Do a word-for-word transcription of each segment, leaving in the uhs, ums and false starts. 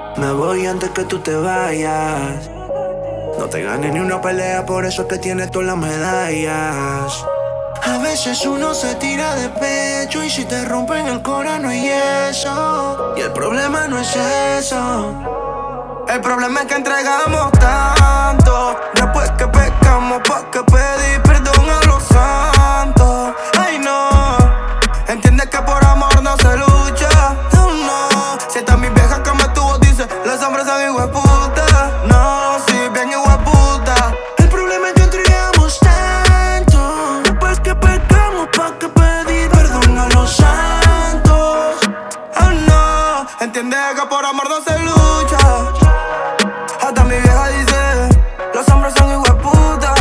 Me voy antes que tú te vayas. No te gané ni una pelea, por eso es que tienes todas las medallas. A veces uno se tira de pecho y si te rompen el corazón no hay eso. Y el problema no es eso. El problema es que entregamos tanto. Después que pecamos, ¿pa' qué pedir perdón a los santos? Ay no, entiendes que por amor no se lucha. No, no, si esta mi vieja que me tuvo dice los hombres son hijueputa. No, si bien hijueputa. El problema es que entregamos tanto. Después que pecamos, ¿pa' qué pedir perdón a los santos? Oh no, entiendes que por amor no se lucha. Hasta mi vieja dice los hombres son hijueputa.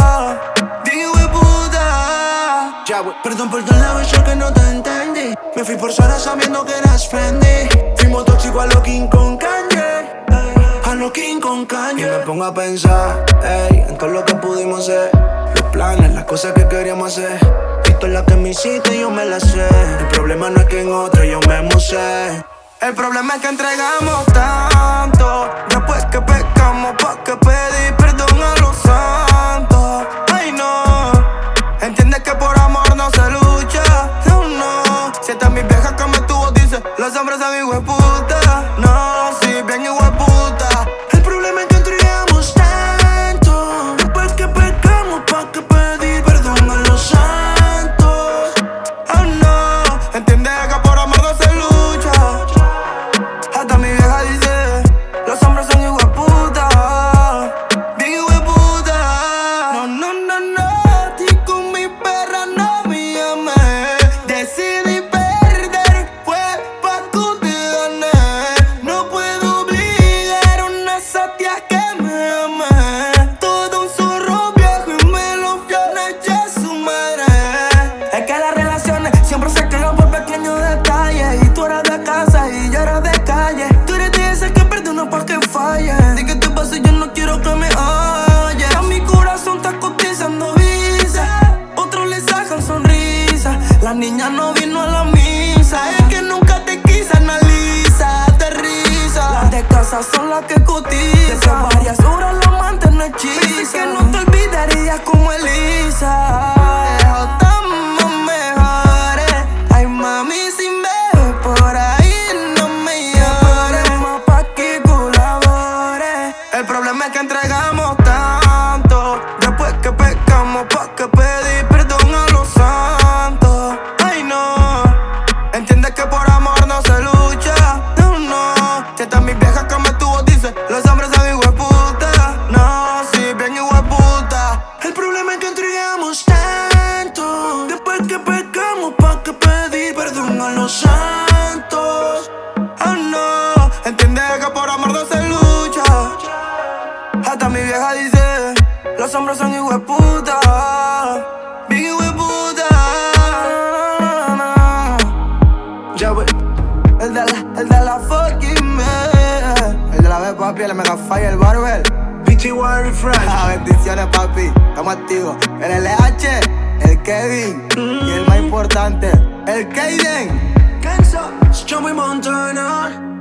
Bien hijueputa. Ya, wey. Perdón por todas las veces que no te entendí. Me fui por Sara sabiendo que eras Fendi. Fuimos tóxicos a lo King con Kanye, a lo King con Kanye. Y me pongo a pensar, ey, en todo lo que pudimos hacer. Los planes, las cosas que queríamos hacer. Y todas las que me hiciste yo me las sé. El problema no es que en otro yo me musé. El problema es que entregamos tanto. Después que pecamos, ¿pa' qué pedir perdón a los santos? Ay no, entiendes que por amor no se lucha. No, no, si esta mi vieja que me tuvo dice los hombres son hijueputa. No, si bien hijueputa. El problema es que entregamos tanto. Después que pecamos, ¿pa' qué pedir perdón a los santos? Oh no, entiendes que por amor no se lucha. Hasta mi vieja dice los hombres son hijueputa. Bien hijueputa. No, no, no, no. A ti con mi perra no me llamé. Decidí perder, fue pa' que te gané. No puedo obligar a una satia que me amé. Todo un zorro viejo y me lo fui a echar su madre. Es que las relaciones siempre se crean por pequeños detalles. Y tú eras de casa y yo era de calle. Tú eres de ese que perdona pa' que falle. Di que te paso y yo no quiero que me oyes. A mi corazón está cotizando visa. Otros le sacan sonrisa. La niña no vino a la misa. Es que nunca te quise, analiza, aterriza. Las de casa son las que cotizan. Desde varias horas la amante no hechiza. Pensé que no te olvidarías como Elisa. Estamos mejores. Ay mami, si me ves por ahí no me llores. Más pa' que colabores. El problema es que entregamos tanto. Después que pecamos, ¿pa' qué pedir perdón a los santos? Ay no, entiendes que por amor no se lucha. No, no, si esta mi vieja que me tuvo dice los hombres son hijueputa. No, si bien hijueputa. El problema es que entregamos tanto. Después que pecamos, ¿pa' qué pedir perdón a los santos? Oh no, entiendes que por amor no se lucha. Hasta mi vieja dice los hombres son hijueputa. Bien hijueputa. Ya wey. El de la, el de la fucking me. El de la B, papi, el mega fire, el barber. P T Y Refresh. Ah, bendiciones, papi, estamos activos. El L H, el Kevin mm. Y el más importante, el Kaden. Kenzo, Joey Montana.